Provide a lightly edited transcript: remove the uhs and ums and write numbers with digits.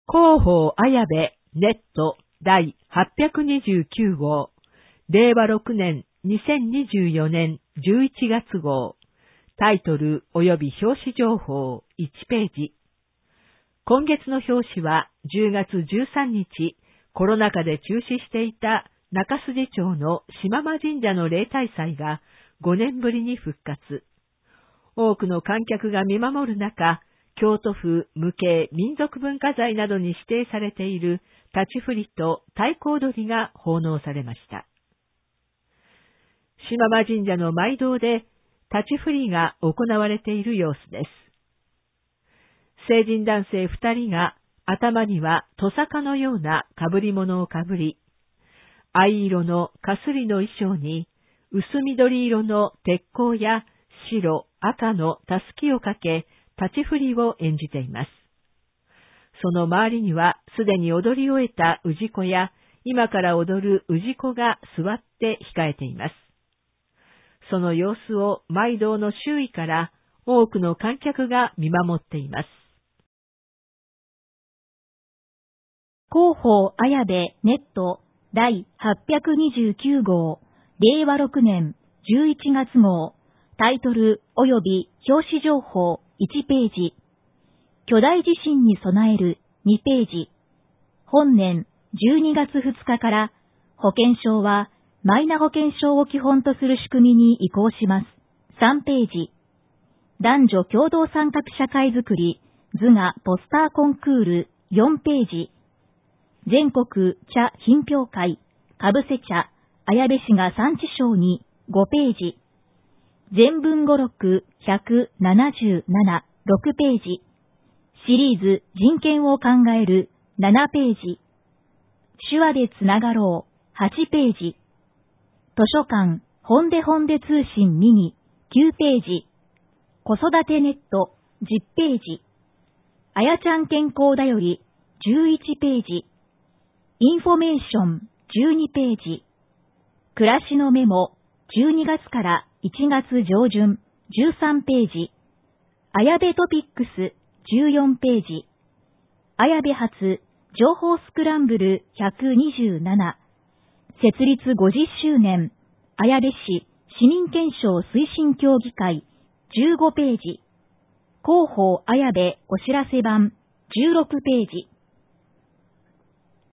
広報綾部ネット第829号、令和6年2024年11月号、タイトル及び表紙情報1ページ。今月の表紙は10月13日、コロナ禍で中止していた中筋町の島間神社の例大祭が5年ぶりに復活。多くの観客が見守る中、京都府無形民族文化財などに指定されている立ち振りと太鼓踊りが奉納されました。島間神社の舞堂で立ち振りが行われている様子です。成人男性2人が頭にはトサカのような被り物をかぶり、藍色のかすりの衣装に薄緑色の鉄甲や白、赤のたすきをかけ、立ち振りを演じています。その周りにはすでに踊り終えた氏子や今から踊る氏子が座って控えています。その様子を舞堂の周囲から多くの観客が見守っています。 広報綾部ネット第829号、令和6年11月号、タイトル及び表紙情報1ページ。巨大地震に備える2ページ。本年12月2日から保険証はマイナ保険証を基本とする仕組みに移行します。3ページ。男女共同参画社会づくり図画ポスターコンクール4ページ。全国茶品評会かぶせ茶綾部市が産地賞に5ページ。全文語録177、6ページ。シリーズ人権を考える7ページ。手話でつながろう8ページ。図書館ほんでほんで通信ミニ9ページ。子育てネット10ページ。あやちゃん健康だより11ページ。インフォメーション12ページ。暮らしのメモ12月から1月上旬13ページ。綾部トピックス14ページ。綾部発情報スクランブル127。設立50周年綾部市市民憲章推進協議会15ページ。広報綾部お知らせ版16ページ。